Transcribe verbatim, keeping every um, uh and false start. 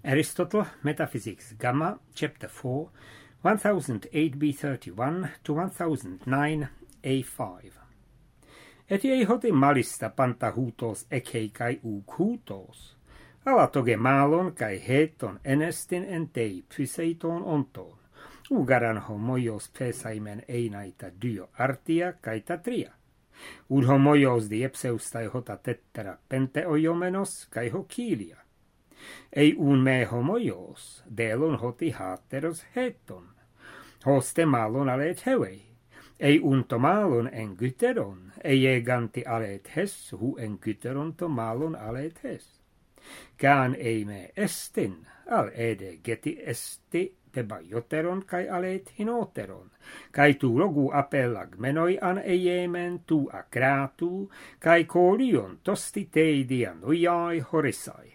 Aristotle, Metaphysics Gamma, Chapter four, one thousand eight b thirty-one to one thousand nine a five. Et ei hoti malista panta huutos ekei kai uk huutos. Ala toge maalon kai heton enestin en tei pyseiton ontoon. Ugaran homoios pesaimen einaita dio artia kai tatria. Ud homoios diepseustai hota tettera penteoiomenos kai hokilia. Ei un me homoios, delon hoti haateros heton. Hoste maalon alet hevei. Ei un tomalon en gyteron, ei eganti alet hes, hu en gyteron tomalon alet hes. Kään ei me estin, al ede geti esti pebajoteron kai alet hinoteron, kai tu logu apellag menoi an eiemen tu akratu, kai kolion tosti teidian ujai horisai.